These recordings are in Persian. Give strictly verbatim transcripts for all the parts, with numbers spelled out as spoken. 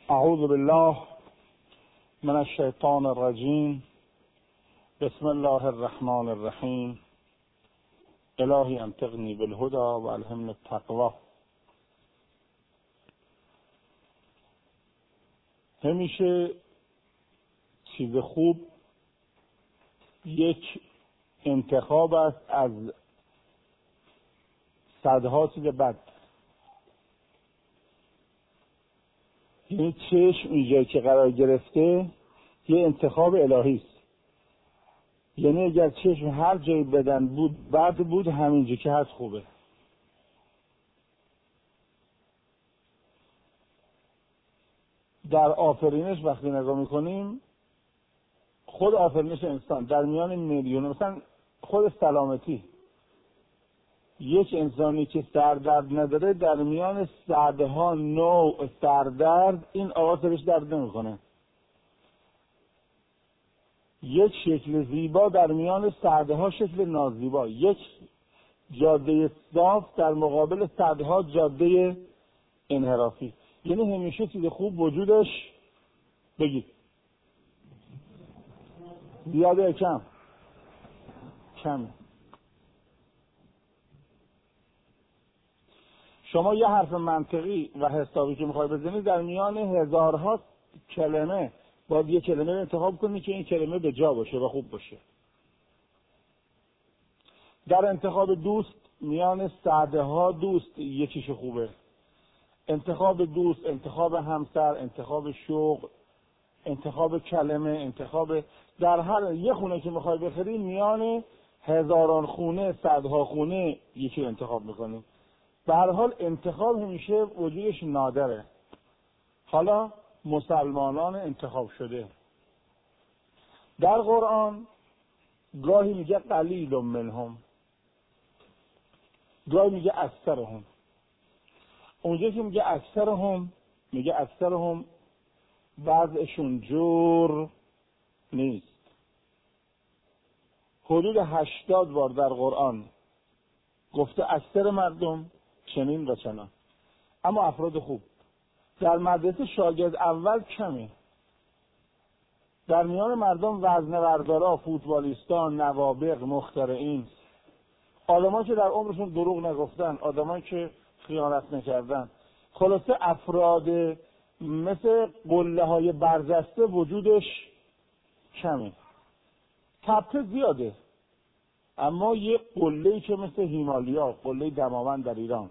اعوذ بالله من الشیطان الرجیم. بسم الله الرحمن الرحیم. الهی انطقنی بالهدى و الهمنی التقوی. همیشه چیز خوب یک انتخاب است از صدها چیز بد. یعنی چشم اینجایی که قرار گرفته یه انتخاب الهی است. یعنی اگر چشم هر جایی بدن بود بد بود، همینجا که هست خوبه. در آفرینش وقتی نگاه میکنیم، خود آفرینش انسان در میان میلیون، مثلا خود سلامتی، یک انسانی که سردرد نداره در میان صدها نوع سردرد این آقا سرش درد نمیکنه. یک شکل زیبا در میان صدها شکل نازیبا، یک جاده صاف در مقابل صدها جاده انحرافی. یعنی همیشه چیز خوب وجودش بگید زیاده یا کم؟ کم. شما یه حرف منطقی و حسابی که میخوای بزنید در میان هزارها کلمه باید یه کلمه رو انتخاب کنی که این کلمه به جا باشه و خوب باشه. در انتخاب دوست میان صدها دوست یکیش خوبه. انتخاب دوست، انتخاب همسر، انتخاب شغل، انتخاب کلمه، انتخاب در هر یه خونه که میخوای بخری میان هزاران خونه، صدها خونه یکی انتخاب میکنی. به هر حال انتخاب همیشه وجودش نادره. حالا مسلمانان انتخاب شده در قرآن گاهی میگه قلیل منهم، گاهی میگه اکثرهم. اونجا که میگه اکثرهم، میگه اکثرهم وضعشون جور نیست. حدود هشتاد بار در قرآن گفته اکثر مردم چنین و چنان، اما افراد خوب. در مدرسه شاگرد اول کمه. در میان مردم وزنه‌بردارا، فوتبالیستان، نوابغ، مخترعین، آدمایی که در عمرشون دروغ نگفتن، آدمایی که خیانت نکردن، خلاصه افراد مثل قله های برجسته وجودش کمه. تپه زیاده، اما یه قله‌ای که مثل هیمالیا، قله دماوند در ایران،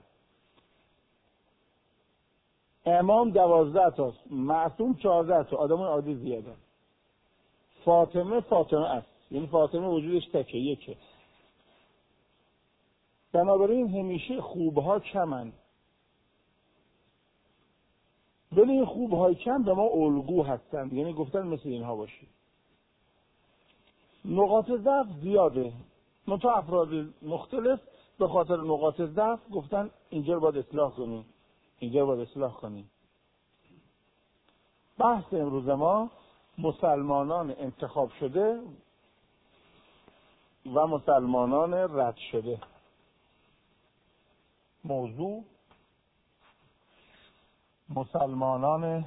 امام دوازده تاست، معصوم چهارده تا، آدم عادی زیاده. فاطمه فاطمه است، یعنی فاطمه وجودش تکه یکه. بنابراین همیشه خوبها کمن، ولی این خوبهای کم به ما الگو هستند، یعنی گفتن مثل اینها باشی. نقاط ضعف زیاده، منتها افراد مختلف به خاطر نقاط ضعف گفتن اینجا رو باید اصلاح کنیم، اینجا رو باید اصلاح کنیم. بحث امروز ما مسلمانان انتخاب شده و مسلمانان رد شده. موضوع مسلمانان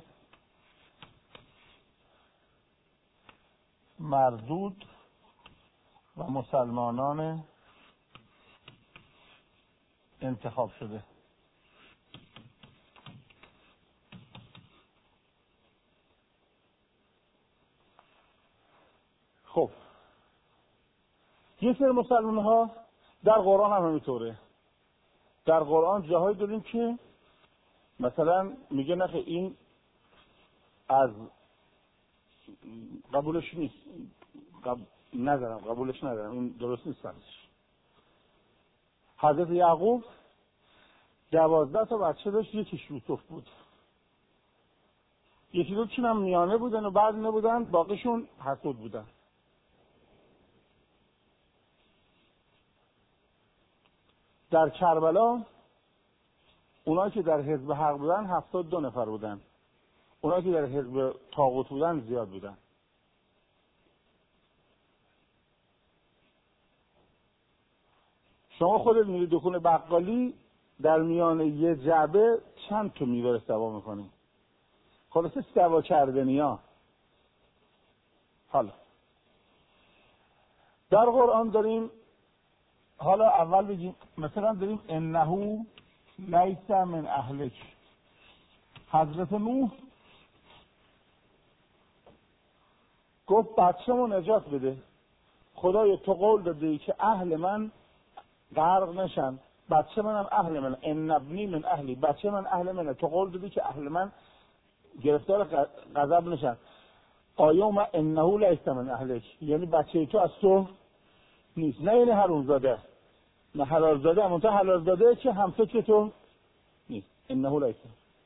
مردود و مسلمانان انتخاب شده. خب یه سری مسلمان ها در قرآن هم همینطوره. در قرآن جاهایی داریم که مثلا میگه نه این از قبولش نیست، قب... ندارم قبولش ندارم، این درست نیست. حضرت یعقوب دوازده تا بچه داشت، یکیش یوسف بود، یکی دو چون هم میانه بودن و بعد نبودن، باقیشون حسود بودن. در کربلا اونایی که در حزب حق بودن هفتاد دو نفر بودن، اونایی که در حزب طاغوت بودن زیاد بودن. شما خودت میری دکون بقالی، در میان یه جعبه چند تا میوه استوا میکنی. خلاصه سوا کردنی ها. حالا در قرآن داریم، حالا اول بگیم مثلا داریم انه لیس من اهلک. حضرت نوح گفت بچه‌مو نجات بده. خدایا تو قول دادی که اهل من غرق نشن، بچه منم اهل من، ان ابنی من اهلی، بچه من اهل منه، تو قول دادی که اهل من گرفتار غضب نشن. آیا ما انه لیس من اهلک، یعنی بچه تو از تو نیست، نه یعنی حرام زاده، نه حلال زاده، اما تو حلال زاده که همسه تو نیست. انه لیس.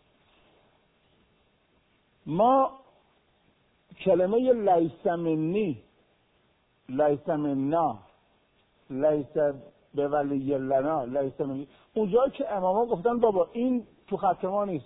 ما کلمه لیس منی، لیس منا، لیس به ولی لنا، لیس منی، اونجایی که اماما گفتن بابا این تو خط ما نیست،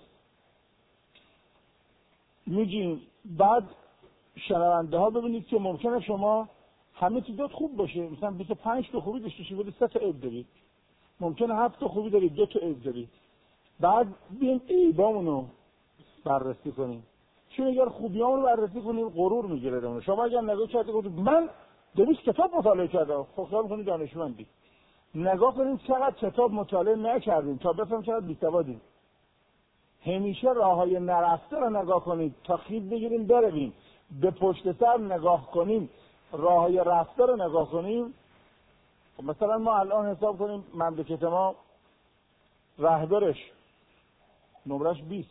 میگیم بعد شنونده ها ببینید که ممکنه شما همه چی دوت خوب باشه، مثلا بیست و پنج تا خوبی داشته شید ولی سه تا عیب دارید، ممکنه هفت تا خوبی دارید دو تا عیب دارید، بعد بیایم عیبامونو بررسی کنیم، چون اگر خوبیامونو بررسی کنیم غرور میگیره. شما اگر نگاه کردید گفتید من دویست کتاب مطالعه کردم، خب خیال می‌کنید دانشمندی، نگاه کنید چقدر کتاب مطالعه نکردیم تا بفهمیم چقدر بی‌سوادیم. همیشه راههای نرفته رو نگاه کنید تا خیز بگیریم برویم، به پشت سر نگاه کنیم، راههای رفته رو نگاه کنیم. مثلا ما الان حساب کنیم مملکت ما رهبرش نمرش بیست،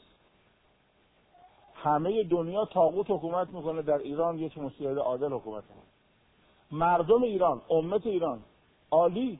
همه دنیا طاغوت حکومت میکنه، در ایران یک مسیحی عادل حکومت میکنه. مردم ایران، امت ایران عالی،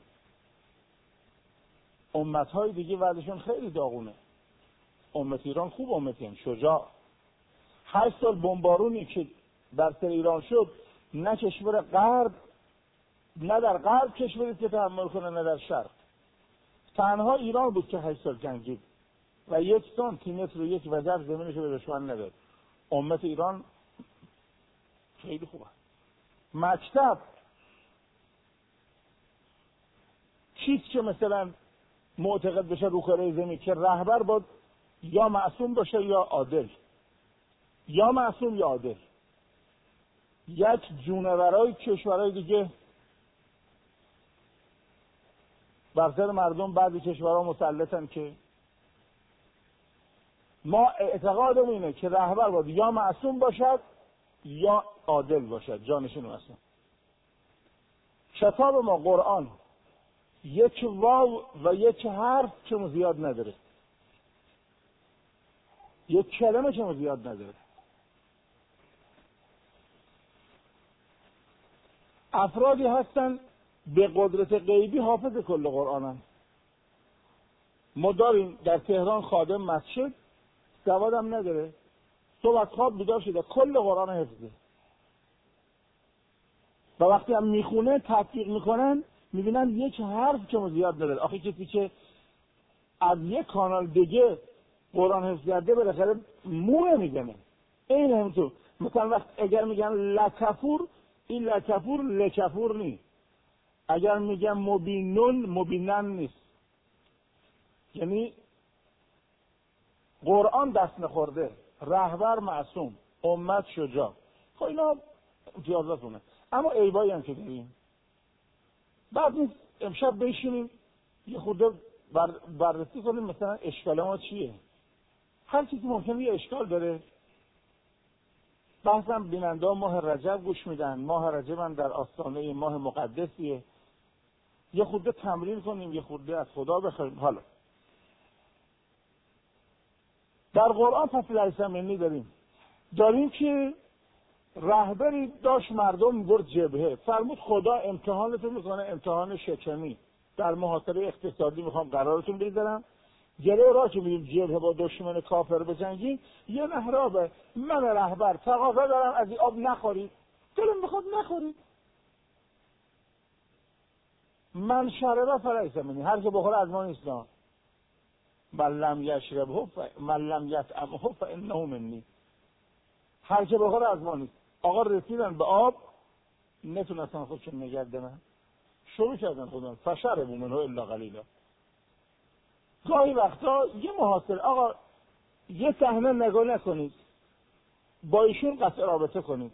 امتهای دیگه وضعشون خیلی داغونه، امت ایران خوب، امتی هم شجاع. هشت سال بمبارونی که در سر ایران شد، نه کشور غرب، نه در غرب کشوری که تحمل کنه، نه در شرق، تنها ایران بود که هشت سال جنگید و یک سانتی متر و یک وزر زمینش رو به دشمن نداد. امت ایران خیلی خوبه. مکتب چیست که مثلا معتقد بشه رو کره زمین که رهبر باید یا معصوم باشه یا عادل، یا معصوم یا عادل. یک جونورای کشورهای دیگه بر سر مردم بعضی کشورها مسلطن که ما اعتقادم اینه که رهبر باید یا معصوم باشد یا عادل باشد، جانشین معصوم. کتاب ما قرآن یک واو و یک حرف چون زیاد نداره، یک کلمه چون زیاد نداره. افرادی هستن به قدرت غیبی حافظ کل قرآنن. ما داریم در تهران خادم مسجد، سوادم نداره، صبح از خواب بیدار شده کل قرآن حفظه و وقتی هم میخونه تطبیق میکنن میبینن یک حرف که زیاد نداره. آخه کسی که از یک کانال دیگه قرآن حفظ کرده بالاخره مو نمیزنه. این همینطور مثلا وقت اگر میگن لکفور، این لکفور لکفور نیست. اگر میگن مبینون، مبینن نیست. یعنی قرآن دست نخورده، رهبر معصوم، امت شجاع. خب اینا امتیازاتونه، اما عیبایی هم که داریم. بعد نیست امشب بشینیم یه خورده بر بررسی کنیم مثلا اشکال ما چیه. هر چیزی ممکنه یه اشکال داره. بحثم بیننده ها ماه رجب گوش میدن، ماه رجب هم در آستانه ماه مقدسیه، یه خورده تمرین کنیم، یه خورده از خدا بخوایم. حالا در قرآن پس لیس منی داریم داریم که رهبری داشت مردم برد جبهه، فرمود خدا امتحانتون میکنه، امتحان شکنی در محاصره اقتصادی میخوام قرارتون بذارم، جلو راه که میریم جبهه با دشمن کافر بجنگیم، یه محرابه، من رهبر تقاضا دارم از این آب نخورید، دلم میخواد نخورید. من شربه فلیس منی، هر که بخوره از ما نیست. من لم یشربه من لم یطعمه فانه منی، هر که بخوره از ما نیست. آقا رسیدن به آب، نتونستن خودشون نگه دارن، شروع کردن خودشون فشربوا منه الا قلیلا. گاهی وقتا یه محاصره، آقا یه صحنه نگاه نکنید، با ایشون قطع رابطه کنید.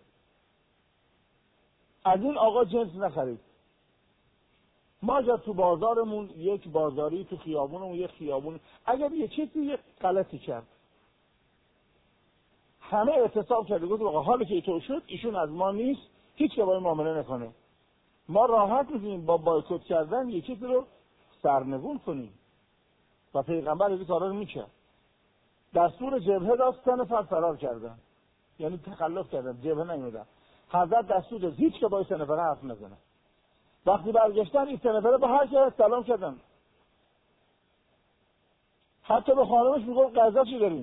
از این آقا جنس نخرید. ما اگر تو بازارمون یک بازاری، تو خیابونمون یک خیابون، اگر یه چیزی یک غلطی کرد، همه اعتصاب کرده گفت آقا حالی که اینطور شد ایشون از ما نیست، هیچ که باید معامله نکنه. ما راحت میتونیم با بایکوت کردن یه چیزی رو سرنگون کنیم و پیغمبر این کارا رو میکرد. دستور جبهه داد، سه نفر فرار کردن، یعنی تخلف کردن، جبهه نمیدن. حضرت دستور داد هیچ که با سه نفر حرف نزنه. وقتی برگشتن این سه نفره با هر کی سلام کردن، حتی به خانمش میگفت غذا چی دارین؟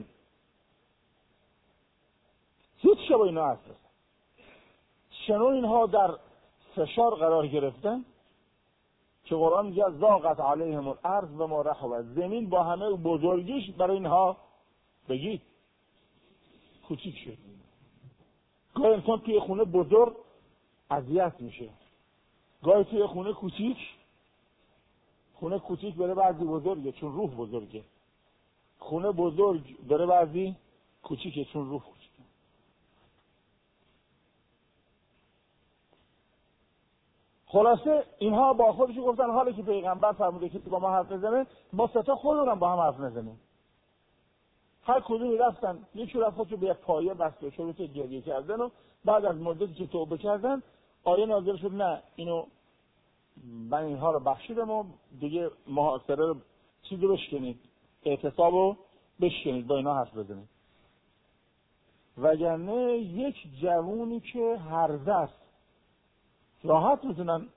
هیچ که با اینا حرف نزن. چنون اینها در فشار قرار گرفتن که قرآن میگه ضاقت علیهم الارض بما رحبت، زمین با همه بزرگیش برای اینها بگید کوچیک شد. گاهی انسان توی خونه بزرگ اذیت میشه، گاهی توی خونه کوچیک، خونه کوچیک بره بعضی بزرگه چون روح بزرگه، خونه بزرگ بره بعضی کوچیکه چون روح کوچیکه. خلاصه اینها با خودشون گفتن حالی که پیغمبر فرموده کسی با ما حرف نزنه، ما ستا خودمون با هم حرف نزنیم. هر کدومی رفتن، یکی رفت خودشو به یک پایه بسته شروع که گریه کردن و بعد از مدتی که توبه کردن آیه نازل شد نه اینو من اینها رو بخشیدم و دیگه محاصره رو چیزی رو بشکنید، اعتصاب رو بشکنید، با اینا حرف بزنید. وگرنه یک جوونی که هرزه است راحت میتونن،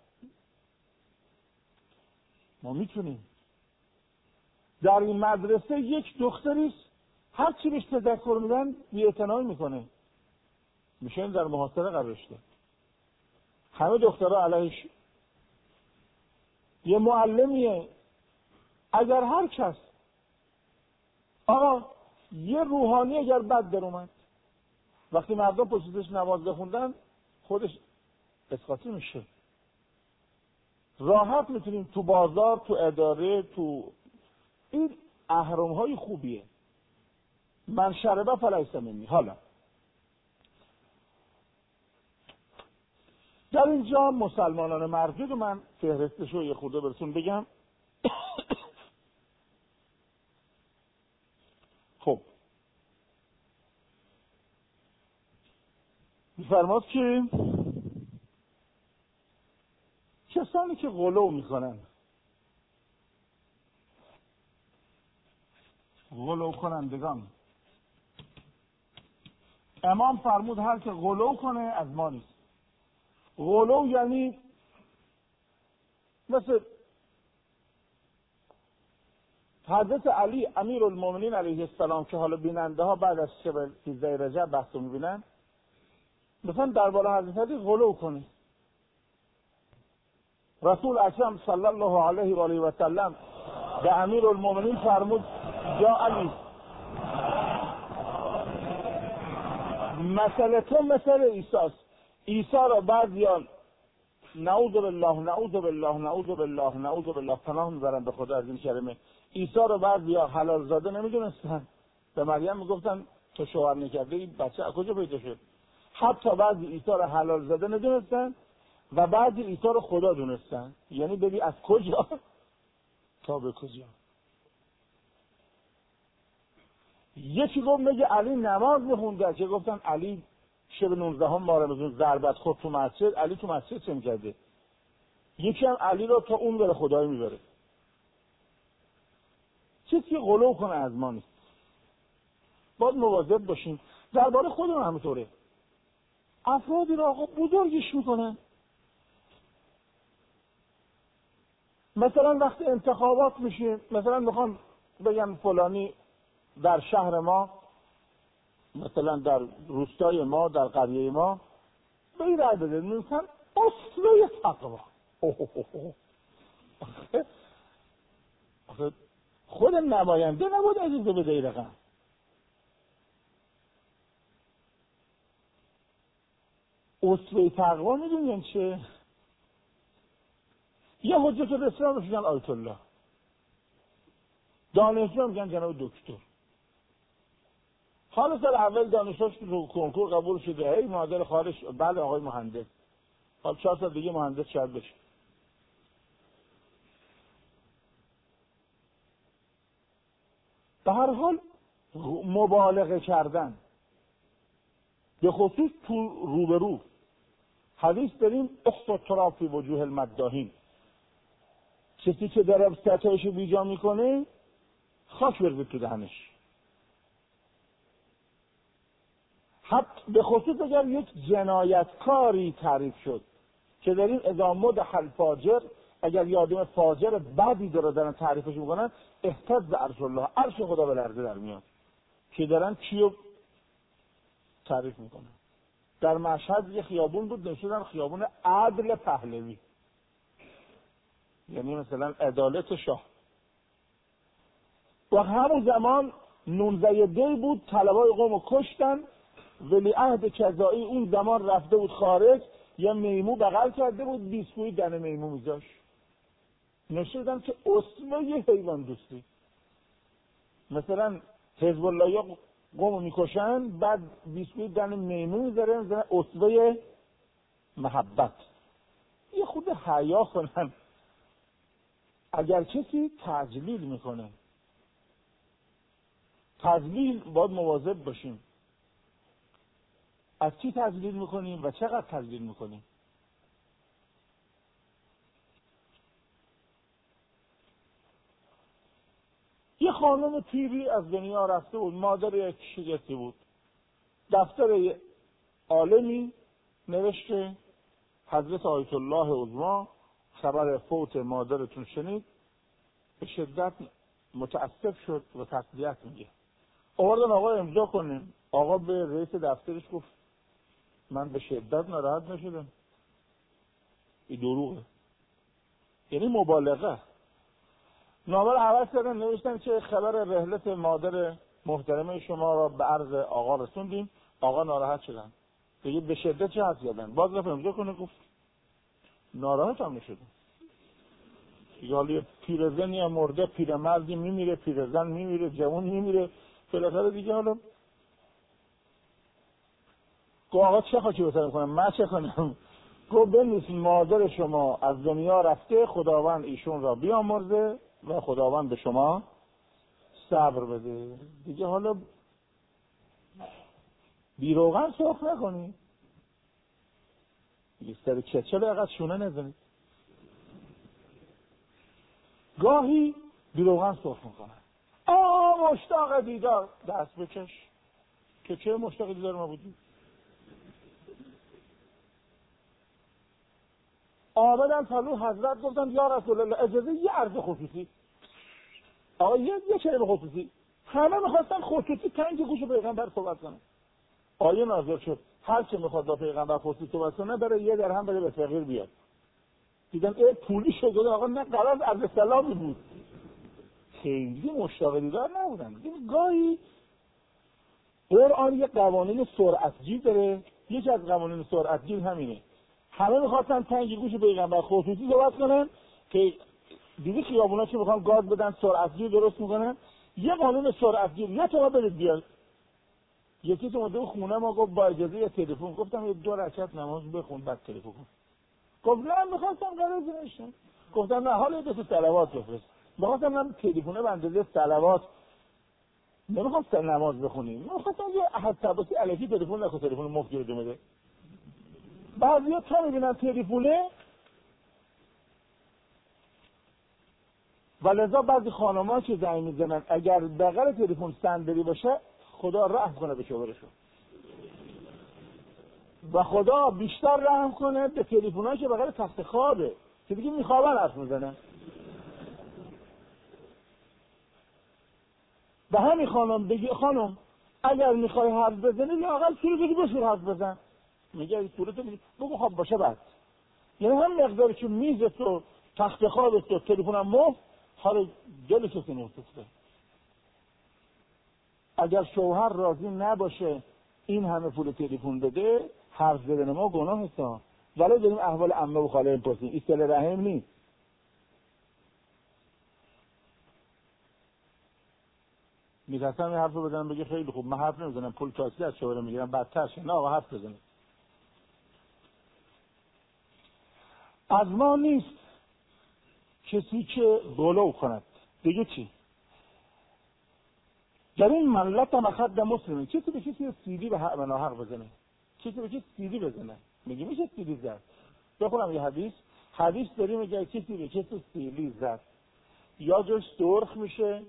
ما میتونیم. در این مدرسه یک دختریست هر چی بهش تذکر میدن بی‌اعتنایی میکنه، میشه در محاصره قرارش داد. همه دخترها علیهش. یه معلمیه اگر هر کس آقا یه روحانی اگر بد در اومد وقتی مردم پشتش نماز بخوندن خودش اسقاطی میشه. راحت میتونیم تو بازار، تو اداره، تو این اهرم های خوبیه. من شربه فلیس منی. حالا در اینجا مسلمانان مردود من فهرستش رو یه خورده براتون بگم. خب میفرماد که کسانی که غلو میکنن، غلو کنندگان، امام فرمود هر که غلو کنه از ما نیست. غلو یعنی مثل حضرت علی امیر المومنین علیه السلام که حالا بیننده ها بعد از شب سیزده رجب بحث رو میبینن، مثلا درباره حضرت علی غلو کنه. رسول اکرم صلی الله علیه و آله و سلم به امیر المومنین فرمود یا علی مسئله تو مثل عیسی است. عیسی را بعضیان نعوذ بالله نعوذ بالله نعوذ بالله نعوذ بالله پناه میبرن به خدا از این کلمه. عیسی را بعضیا حلال زاده نمیدونستن، به مریم میگفتن تو شوهر نکرده این بچه از کجا پیدا شد. حتی بعضی عیسی را حلال زاده ندونستن و بعضی عیسی را خدا دونستن. یعنی ببین از کجا تا به کجا. یکی گفت میگه علی نماز میخونده، که گفتن علی شب نوزدهم ماه رمضان ضربت خورد تو مسجد، علی تو مسجد چه میکرده؟ یکی هم علی را تا اون بره خدای میبره. چیزی که غلو کنه از ما نیست. باید مواظب باشیم. درباره خودمون همینطوره. افرادی را آقا بزرگش میکنن. مثلا وقتی انتخابات میشه، مثلا میخوام بگم فلانی در شهر ما، مثلا در روستای ما، در قریه ما به این رای بده، میگن اصله تقوا. خود نماینده نبود اجازه بده این رقم. اصله تقوا میدونین چه؟ یه حجت الاسلام رو میگن آیت الله، دانشجو میگن جناب دکتر. حالا سال اول دانشگاه رو کنکور قبول شده، هی مادر خارج، بله آقای مهندس، حالا چهار سال دیگه مهندس شاید بشه. به هر حال مبالغه کردن، به خصوص تو روبرو. حدیث داریم اخفت تراب فی وجوه المداحین، کسی که داره ستایش بیجا میکنه خاک بریزید تو دهنش. حتی به خصوص اگر یک جنایتکاری تعریف شد که در این اذا مدح الفاجر، اگر یادم فاجر بدی داره دارن تعریفش میکنن، اهتز عرش الله، عرش خدا به لرزه در میاد که دارن کیو تعریف میکنن. در مشهد یه خیابون بود نشدن خیابون عدل پهلوی، یعنی مثلا عدالت شاه. و همون زمان نونزه دی بود، طلبای قومو کشتن، ولی عهد کذایی اون زمان رفته بود خارج، یه میمو بغل کرده بود، بیسکویت دم میمو میذاش، نشدن که اسوه یه حیوان دوستی. مثلا حزب الله یا قومو میکشن، بعد بیسکویت دم میمو میذاره، مثلا اسوه محبت. یه خود حیا کنن. اگر کسی تجلیل میکنه، تجلیل باید مواظب باشیم. از چی تجلیل میکنیم و چقدر تجلیل میکنیم؟ یه خانم پیری از دنیا رفته بود، مادر یک شگفتی بود. دفتر عالمی نوشته حضرت آیت الله عظما خبر فوت مادرتون شنید، به شدت متاسف شد و تسلیت میگه. آوردن آقا امضا کنیم. آقا به رئیس دفترش گفت من به شدت ناراحت نشدم. این دروغه، یعنی مبالغه. نامه رو عوض کردن، نوشتن که خبر رحلت مادر محترمه شما را به عرض آقا رسوندیم، آقا ناراحت شدن. دیگه به شدت چه حد زدن؟ باز رفت امضا کنه، گفت ناراحت هم نشدم. دیگه حالا پیرزنی هم مرده، پیرمردی میمیره، پیرزن میمیره، جوان میمیره، بالاخره دیگه حالا گفت آقا چه خاکی بسر میکنم؟ من چه کنم؟ گفت بنویس مادر شما از دنیا رفته، خداوند ایشون را بیامرزه و خداوند به شما صبر بده. دیگه حالا بیروغن سرخ نکنی، دیگه سر کچل اقدر شونه نزنید. گاهی بیروغن سرخ میکنن. آه مشتاق دیدار، دست بکش که چه مشتاق دیدار ما بودیم. آمدن پلو حضرت گفتن یا رسول الله اجازه یه عرض خصوصی. آقا یه یه کلمه خصوصی. همه میخواستن خصوصی تنگ گوش پیغمبر صحبت کنن. آیه نازل شد هر کی میخواد با پیغمبر خصوصی صحبت کنه بره یه درهم بده به فقیر بیاد. دیدن ای پولی شده، آقا نه قرار عرض سلامی بود. خیلی مشتاق دیدار نبودن. گاهی قرآن یه قوانین سرعتگیر داره، یکی از قوانین سرعتگیر همینه. همه میخواستن تنگی گوش پیغمبر خصوصی صحبت کنن که دیگه خیابونا که میخوان گاز بدن سرعتگیر درست میکنن. یه قانون سرعتگیر نه تو برید بیاد. یکی تو اومده خونه ما گفت با اجازه یه تلفن. گفتم یه دو رکعت نماز بخون بعد تلفن کن. گفت نه میخواستم قرار بشم. گفتم نه حالا دو تا صلوات بفرست. میخواستم من تلفونه به اندازه صلوات نمیخواستم نماز بخونیم. میخواستم یه احد تباسی الکی تلفن نکن، تلفن مفت گیرده میده. بعضیا تا میبینن تلفونه و لذا بعضی خانم‌ها که زنگ میزنن اگر بغل تلفن صندلی باشه خدا رحم کنه به شوهرشون و خدا بیشتر رحم کنه به تلفن‌هایی که بغل تخت خوابه که دیگه میخوابن حرف میزنن. به همین خانم بگی خانم اگر میخوای حرف بزنی لااقل صورتت بشور حرف بزن. میگه این صورتت بگو خواب باشه بعد. یعنی هم مقداری که میزت و تخت خوابت و تلفنم مفت حالا دل کسی نمیسوخته. اگر شوهر راضی نباشه این همه پول تلفن بده حرف زدن ما گناه هست. ولی داریم احوال عمه و خاله میپرسیم، این صله رحم نیست. میترسم این حرف رو بزنم بگه خیلی خوب من حرف نمیزنم پول تاکسی از شوهر میگیرم بدتر شه. نه آقا حرف بزنه. از ما نیست کسی که بولو کند. دیگه چی؟ در این ملت هم خد مسلمه. کسی به کسی سیدی به حق و حق بزنه، کسی به کسی سیدی بزنه. میگه میشه سیدی زد. بخونم یه حدیث. حدیث داریم میگه کسی به کسی سیدی زد یا جوش سرخ میشه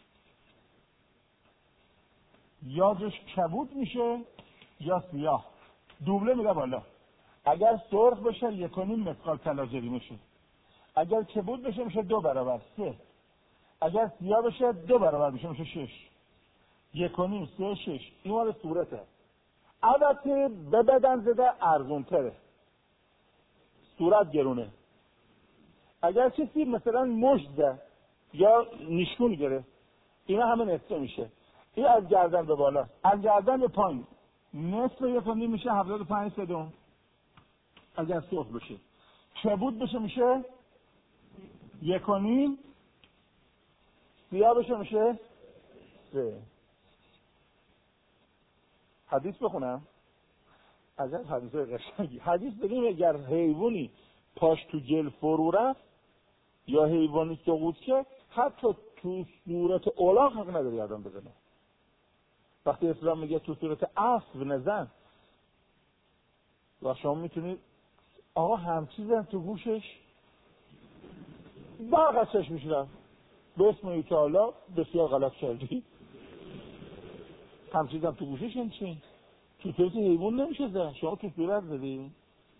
یا جوش کبود میشه یا سیاه، دوبله میره بالا. اگر سرخ بشه یک و نیم مثقال طلا جریمه میشه، اگر کبود بشه میشه دو برابر سه، اگر سیاه بشه دو برابر میشه میشه شش. یک و نیم سه شش. این مال صورته. البته به بدن زده ارزون تره، صورت گرونه. اگر کسی مثلا مشت زد یا نیشگون گرفت اینا همه نصفه میشه. این از گردن به بالا، از گردن به پایین نصف یک و نیم میشه هفتاد و پنج سدم. اگر سرخ بشه کبود بشه میشه یک و نیم، سیاه بشه میشه سه. حدیث بخونم از این حدیث های قشنگی. حدیث بگیم اگر حیوانی پاش تو گل فرو رفت یا حیوانی سقوط کرد حتی تو صورت اولاغ حق نداری آدم بزنه. وقتی اسلام میگه تو صورت اسب نزن و شما میتونید آقا همچیزن تو گوشش برق از چشمش رفت به اسم ایتالا بسیار غلط کردی. همچیزن تو گوشش این چی؟ تو صورت حیوان نمیشه زن، شما تو صورت زدی.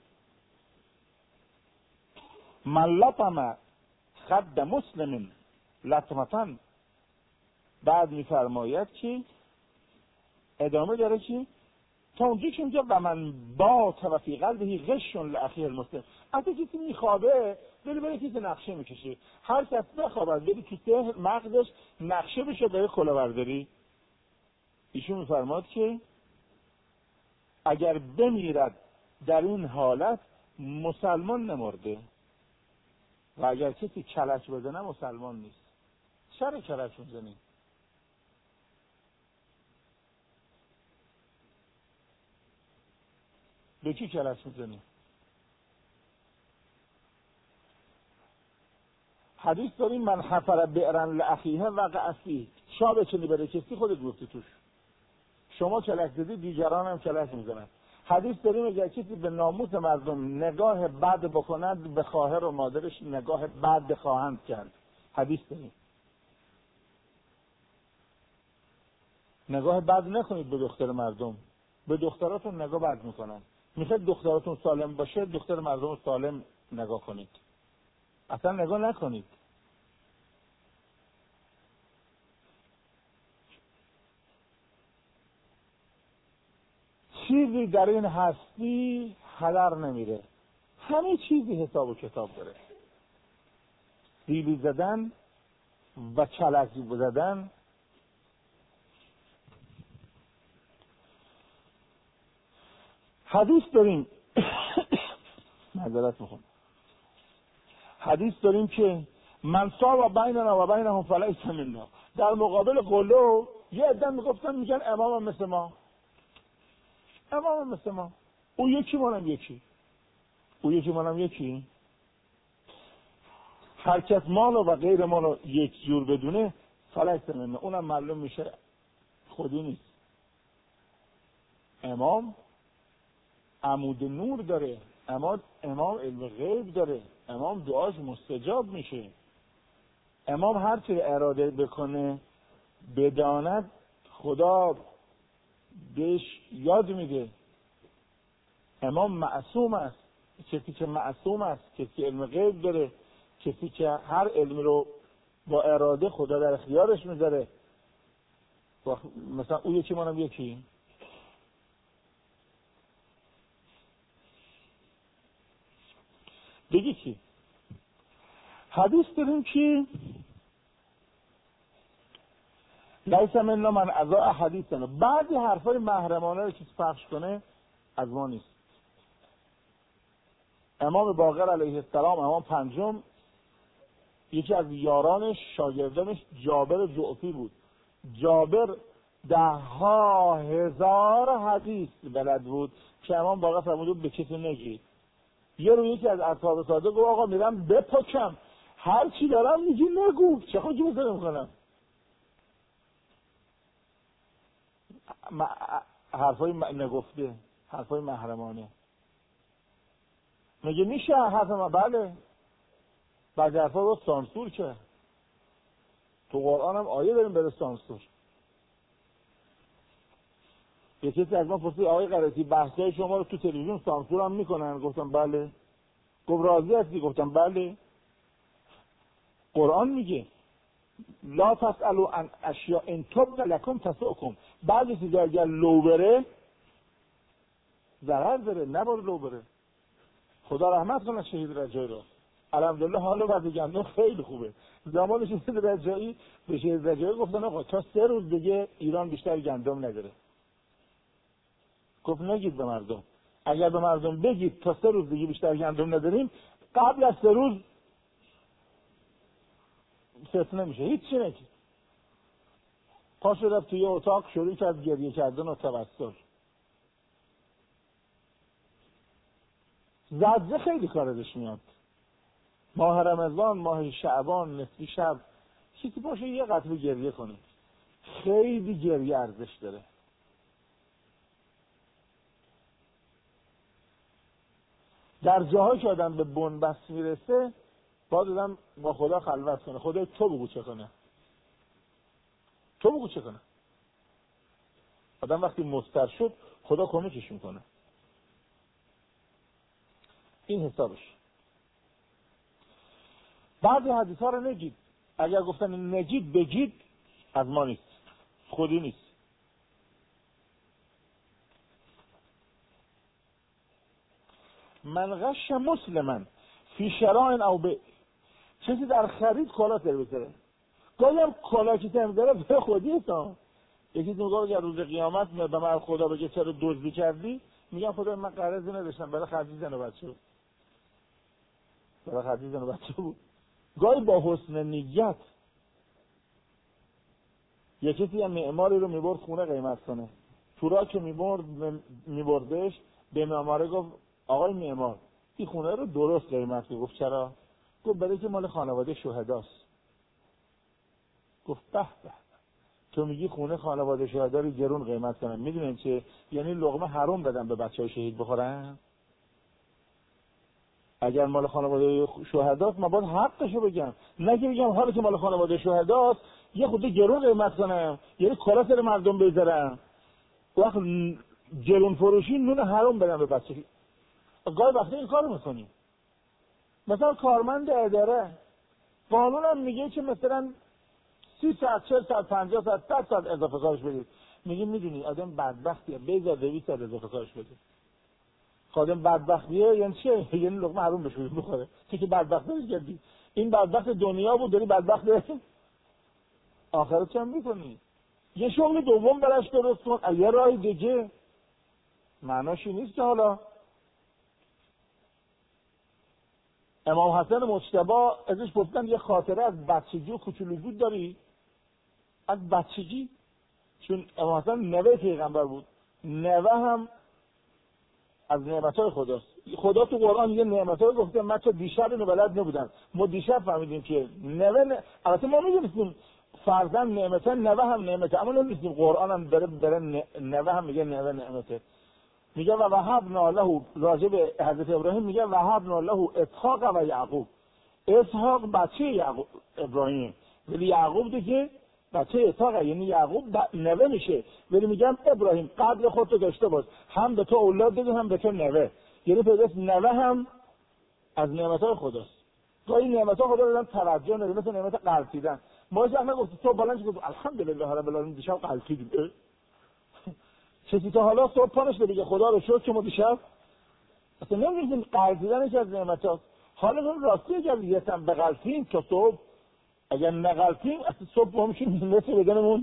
ملطمه خد مسلم لطمتن. بعد میفرماید که ادامه داره چی؟ تا اونجا که میگه و من با توفی قلبهی غشون لأخیه المسلم. اگه کسی میخوابه بری بری کسی نقشه میکشه، هر کس بخوابد بری تو ته مغزش نقشه بشه بره کلاهبرداری. ایشون میفرماد که اگر بمیرد در این حالت مسلمان نمرده و اگر کسی کلک بزنه مسلمان نیست. چرا کلک میزنی؟ به کی کلک میزنی؟ حدیث داریم من حفر بئرن لأخیه وقع فیه. شما بچنی بره کسی خودت گفتی توش. شما کلک زدی دیگران هم کلک میزنن. حدیث داریم اگر کسی به ناموس مردم نگاه بد بکند به خواهر و مادرش نگاه بد خواهند کرد. حدیث داریم نگاه بد نکنید به دختر مردم. به دختراتون نگاه بد میکنن. میخواید دختراتون سالم باشه دختر مردم سالم نگاه کنید، اصلا نگاه نکنید. چیزی در این هستی هدر نمیره، همه چیزی حساب و کتاب داره. سیلی زدن و کلک زدن حدیث داریم معذرت میخوام حدیث داریم که من ساوا بیننا و بینهم فلیس منا. در مقابل قلو یه عده میگفتن میگن امام مثل ما، امام مثل ما، او یکی منم یکی، او یکی منم یکی. هر کس مالو و غیر مالو یک جور بدونه فلیس منا، اونم معلوم میشه خودی نیست. امام عمود نور داره، امام امام علم غیب داره، امام دعاش مستجاب میشه. امام هر چی اراده بکنه بداند خدا بهش یاد میده. امام معصوم است. کسی که معصوم است، کسی که علم غیب داره، کسی که هر علمی رو با اراده خدا در اختیارش میذاره. مثلا او یکی منم یکی. بگی چی؟ حدیث داریم که لیس منا من اذاع حدیثنا. بعضی حرفای محرمانه رو کسی پخش کنه از ما نیست. امام باقر علیه السلام، امام پنجم، یکی از یارانش شاگردانش جابر جعفی بود. جابر ده ها هزار حدیث بلد بود که امام باقی فرمود به کسی نگید. یه روی یکی از اصحاب ساده گفت آقا میرم بپکم، هر چی دارم میگی نگو، چه خودی بسره میکنم. حرفای نگفته، حرفای محرمانه. میگه میشه حرف ما؟ بله. بعضی حرفا رو سانسور کرد. تو قرآن هم آیه داریم بره سانسور. یه کسی از ما پرسید آقای قرائتی بحثای شما رو تو تلویزیون سانسور هم میکنن؟ گفتم بله. گفت راضی هستی؟ گفتم بله. قرآن میگه لا تسألوا عن اشیاء ان تبد لکم تسؤکم. بعضی چیزا اگر لو بره ضرر داره، نباید لو بره. خدا رحمت کنه شهید رجایی رو. الحمدلله حالا وضع گندم خیلی خوبه. زمان شهید رجایی به شهید رجایی گفتن آقا تا سه روز دیگه ایران بیشتر گندم نداره. گفت نگید به مردم، اگر به مردم بگید تا سه روز دیگه بیشتر گندم نداریم، قبل از سه روز فتنه میشه. هیچ چی نگید. پا شد توی اتاق شروع کرد گریه کردن و تبسم. زجه خیلی کاردش میاد. ماه رمضان، ماه شعبان، نصف شب کسی باشه یه قطره گریه کنه. خیلی گریه ارزش داره. در جاهایی که آدم به بنبست میرسه باید آدم با خدا خلوت کنه. خدا تو بگو چه کنه، تو بگو چه کنه. آدم وقتی مضطر شد خدا کمکش میکنه. این حسابش. بعضی حدیث ها رو نگید. اگر گفتن نگید بگید، از ما نیست، خودی نیست. من غش مسلمن فی شراء او بیع. چیزی در خرید کالا تر بسره. گاهی هم کالا که تر می‌ذاره به خودی تا. یکی میگه اگر روز قیامت به من خدا بگه چرا دزدی کردی، میگم خدا من قرضی نداشتم، برای خرید زن و بچه بود. برای خرید زن و بچه بود. گاهی با حسن نیت یکی کسی هم معماری رو میبرد خونه قیمت کنه. تو راه که میبرد میبردش به معماره گفت آقای معمار این خونه رو درست قیمت کنه. گفت چرا؟ گفت برای که مال خانواده شهداست. گفت به به، تو میگی خونه خانواده شهدا رو گرون قیمت کنن، میدونین چه؟ یعنی لقمه حرام بدن به بچهای شهید بخورن. اگر مال خانواده شهداست من باید حقشو بگم، نه که بگم حالا که مال خانواده شهداست یه خود گرون قیمت کنم، یعنی کلا سر مردم بذارم. وقت گرون فروشی نون حرام بدن به بچه. گاهی وقتا این کارو میکنیم. مثلا کارمند اداره قانون هم میگه که مثلا سی ساعت، چهل ساعت، پنجاه ساعت، صد ساعت اضافه کارش بدید. میگه میدونی آدم بدبختیه، بیزار دویست ساعت اضافه کارش بدید. خادم بدبختیه یعنی چه؟ یعنی لقمه حروم بشه بخوره. تو که بدبخت نمی‌گردی. این بدبخت دنیا بود، داری بدبخت آخرت هم میکنی. یه شغل دوم براش درست کن، یه راه دیگه. معناشی نیست که حالا امام حسن مجتبی ازش گفتن یه خاطره از بچگی و کوچولویی داری؟ از بچگی؟ چون امام حسن نوه پیغمبر بود. نوه هم از نعمتهای خداست. خدا تو قرآن یه نعمتهای گفته. من تو دیشب اینو بلد نبودم، ما دیشب فهمیدیم که نوه ن... البته ما میدونستیم فرزند نعمته، نوه هم نعمته، اما نمیدونستیم قرآن هم بره بره نوه هم میگه نوه نعمته. میگه و وهبنا له، راجع به حضرت ابراهیم میگه وهبنا له اسحاق و یعقوب. اسحاق بچه یعقوب ابراهیم، ولی یعقوب دیگه بچه اسحاق، یعنی یعقوب نوه میشه. ولی میگم ابراهیم قبل خودتو داشته باش، هم به تو اولاد بده هم به تو نوه، یعنی پیداست نوه هم از نعمتهای خداست. گاهی نعمتهای خدا رو دادن توجه نداره، مثل نعمت قلتیدن. ما احنا گفت تو بالا گفت الحمدلله رب العالمین دیشب قلتیدیم. چیزی تا حالا صبح پانش بگه خدا رو شکر که ما دیشب اصلا نمی‌دونیم قلتیدنش از نعمتاست. حالا اون راستی اگر یتم بغلتیم تا صبح، اگر نغلتیم اصلا صبح ما میشیم مثل بدنمون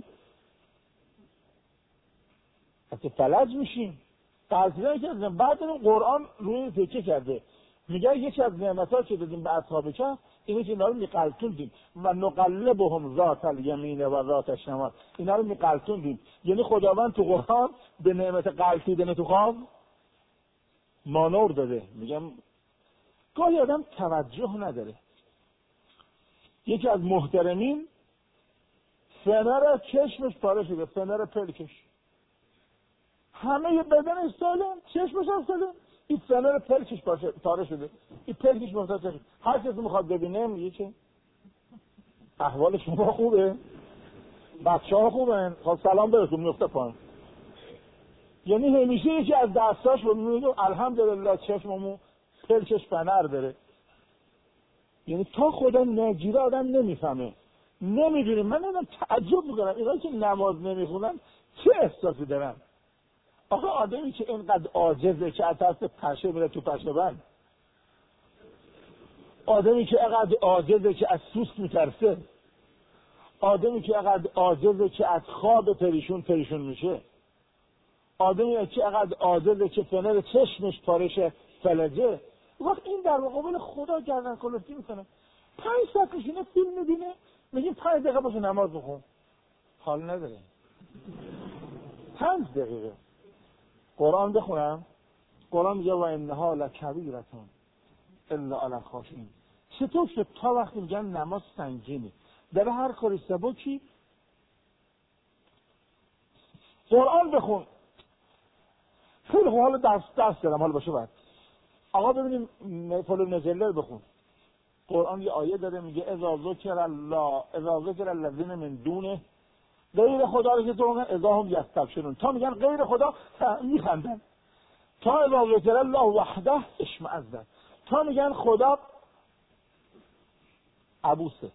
اصلا فلج میشیم. قلتیدن که از بعد اون قرآن روی تکیه کرده. میگه یکی از نعمت‌ها که دادیم به اصحاب کهف اینو که اینا رو میقلتوندیم و نقلبهم ذات الیمین و ذات الشمال، اینا رو میقلتوندیم. یعنی خداوند تو قرآن به نعمت قلتیدن تو خواب مانور داده. میگم گاهی آدم توجه نداره. یکی از محترمین فنر چشمش پاره شده، فنر پلکش، همه بدن سالم، چشمش هم سالم، این فنر پلکش پاره شده، این پلکش محتاج شده. هر کسی میخواد ببینه میگه که احوال شما خوبه، بچه ها خوبن، خواست سلام برسون میفته پایین. یعنی همیشه یکی از دستاش رو میگه الحمدلله چشممو پلکش فنر داره. یعنی تا خدا نگیره آدم نمیفهمه، نمیدونه. من اینم تعجب میکنم اینا که نماز نمیخونن چه احساسی دارن. آخه آدمی که اینقدر عاجزه که از طرف پشه میره تو پشه بند، آدمی که اینقدر عاجزه که از سوسک میترسه، آدمی که اینقدر عاجزه که از خواب پریشون پریشون میشه، آدمی که اینقدر عاجزه که فنر چشمش پارشه فلجه، وقت این در مقابل خدا گردن کلفتی میکنه. پنج ساعت میشینه فیلم میبینه، میگه پنج دقیقه باشه نماز بخون، حال نداره. پنج دقیقه قرآن بخونم، قرآن میگه و انها لکبیرتون الا علی الخاشعین. چطور شد تا وقتی میگن نماز سنگینه، در هر کاری سبکی قرآن بخون. خیلی خوب، حالا درس درس دارم، حالا باشه بعد آقا ببینیم فلان نزله بخون. قرآن یه آیه داره میگه اذا ذکر الله اذا ذکر الذین من دونه، غیر خدا رو که تو میگن اذا هم یستبشرون، تا میگن غیر خدا میخندن، تا اذا ذکر الله وحده اشمئزت، تا میگن خدا عبوسه.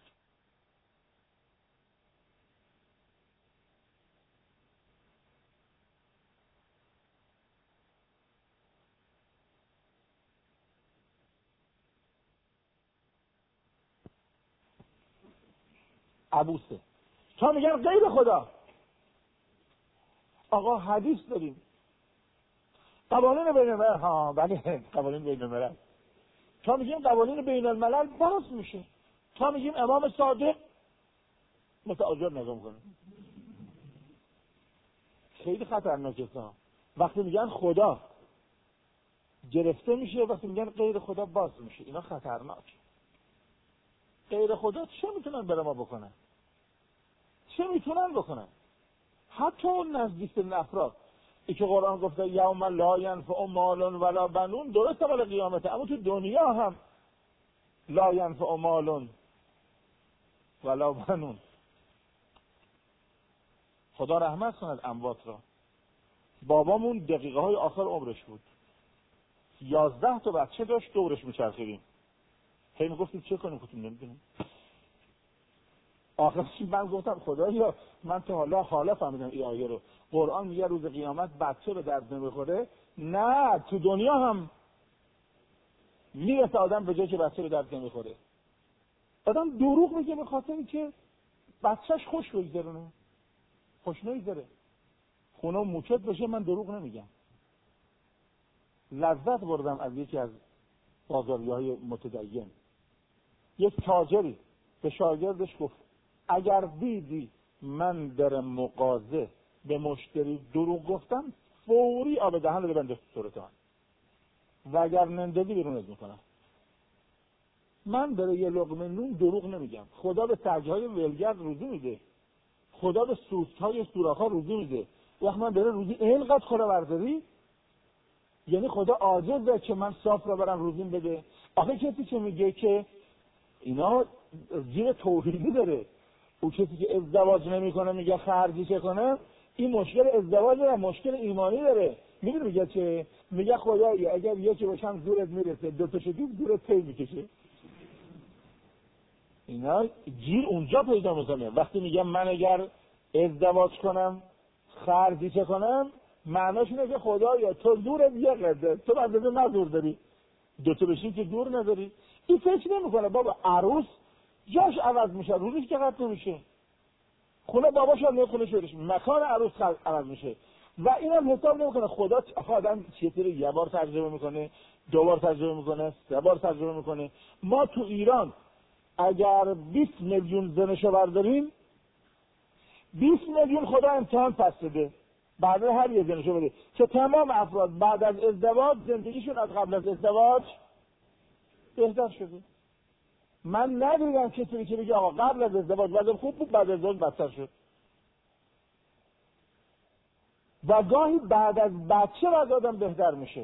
عبوسه تا میگن غیر خدا. آقا حدیث داریم، قوانین بین الملل، ها بله قوانین بین الملل، تا میگیم قوانین بین الملل باز میشه، تا میگیم امام صادق متعاجر نظام کنه. خیلی خطرناکه. وقتی میگن خدا گرفته میشه، وقتی میگن غیر خدا باز میشه، اینا خطرناک. غیر خدا چه میتونن برای ما بکنن؟ چه میتونن بکنن؟ حتی نزدیک افراد ای که قرآن گفته یوم لا ینفع مال ولا بنون، درسته برای قیامته، اما تو دنیا هم لا ینفع مال ولا بنون. خدا رحمت کند اموات را. بابامون دقیقه های آخر عمرش بود، یازده تا بچه داشت، دورش میچرخیدیم، هی میگفتیم چه کنیم، خودتون نمیدونیم. آخرش من گفتم خدایا من تا حالا حالا فهمیدم این آیه رو. قرآن میگه روز قیامت بچه به درد نمیخوره؟ نه، تو دنیا هم میرسه آدم به جایی که بچه به درد نمیخوره. آدم دروغ میگه به خاطر اینکه بچهش خوش بگذرونه، خوش نمیگذره، خونه موچت بشه. من دروغ نمیگم، لذت بردم از یکی از بازاریای متدین. یک تاجری به شاگردش گفت اگر دیدی من در مغازه به مشتری دروغ گفتم، فوری آب دهن رو بنده صورت من، و اگر نندازی بیرونت میکنم. من برای یه لقمه نون دروغ نمیگم. خدا به سرجهای ولگرد روزی میده، خدا به سوستهای سوراخ‌ها روزی میده. وقت من برای روزی اینقدر خوره برداری، یعنی خدا عاجزه که من صاف را برم روزیم بده. آخه کسی که میگه که اینا زیر توحیدی داره، او کسی که ازدواج نمیکنه میگه خرجی چه کنه، این مشکل ازدواج داره، مشکل ایمانی داره. میدونی میگه چه؟ میگه خدایی اگر یکی باشم زورت میرسه، دو تا شدید زورت پی میکشه. اینا گیر اونجا پیدا میکنه. وقتی میگم من اگر ازدواج کنم خرجی چه کنم، معناش اینه که خدایا تو زورت یه قدر، تو بنده نزور داری، دو تا بشین که دور نداری. این فکر نمیکنه بابا عروس جاش عوض میشه، روزش که قطع نمیشه، خونه باباش هم نه خونه شورش، مکان عروس عوض میشه. و اینم حساب نمیکنه خدا. آدم چیزی رو یه بار تجربه میکنه، دو بار تجربه میکنه، سه بار تجربه میکنه. ما تو ایران اگر بیست میلیون زنشو برداریم، بیست میلیون خدا امتحان پس بده بعد هر یه زنشو بده که تمام افراد بعد از ازدواج زندگیشون از قبل از ازدواج بهتر شده. من ندیدم کسی که بگه آقا قبل از ازدواج وضع خوب بود بعد از ازدواج بدتر شد. و گاهی بعد از بچه وضع آدم بهتر میشه.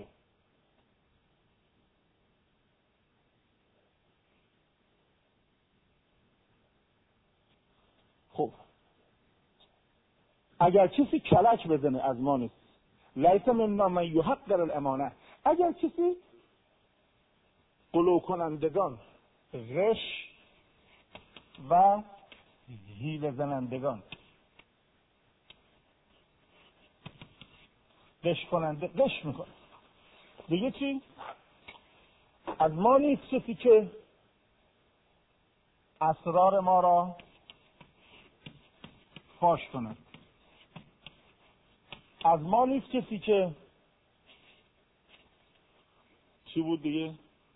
خب اگر کسی کلک بزنه از ما نیست. لیس منا من یحقر الامانه. اگر کسی غلو کنندگان، غش و حیله زنندگان، غش کننده غش میکنه، دیگه چی؟ از ما نیست کسی که اسرار ما را فاش کند. از ما نیست کسی که چی بود دیگه؟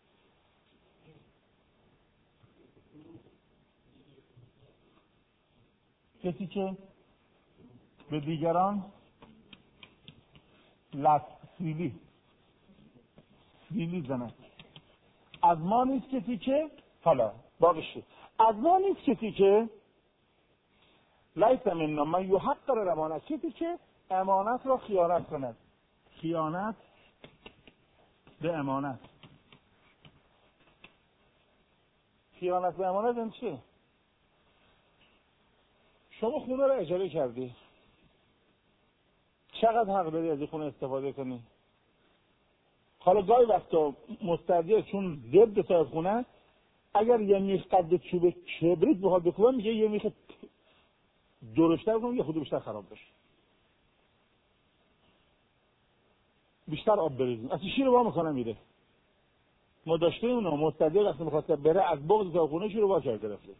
کسی که به دیگران لط سیلی سیلی زند. از ما نیست کسی که حالا باقیشه. از ما نیست کسی که لیس منا من یحقر الامانه، کسی که امانت را خیانت کند. خیانت به امانت. خیانت به امانت این چیه؟ شما خونه رو اجاره کردی، چقدر حق داری از این خونه استفاده کنی؟ حالا گاهی وقتا مستدیر چون ضد صاحب خونه، اگر یه میخ قد چوب کبریت بخواد بکوبه میگه یه میخ درشتر کنم یه خود بیشتر خراب بشه، بیشتر آب بریزیم. از شیر وا میکنه میره. ما داشتیم اونو مستدیر وقتی میخواسته بره از بغض صاحب خونه شیر وا کرد گرفته.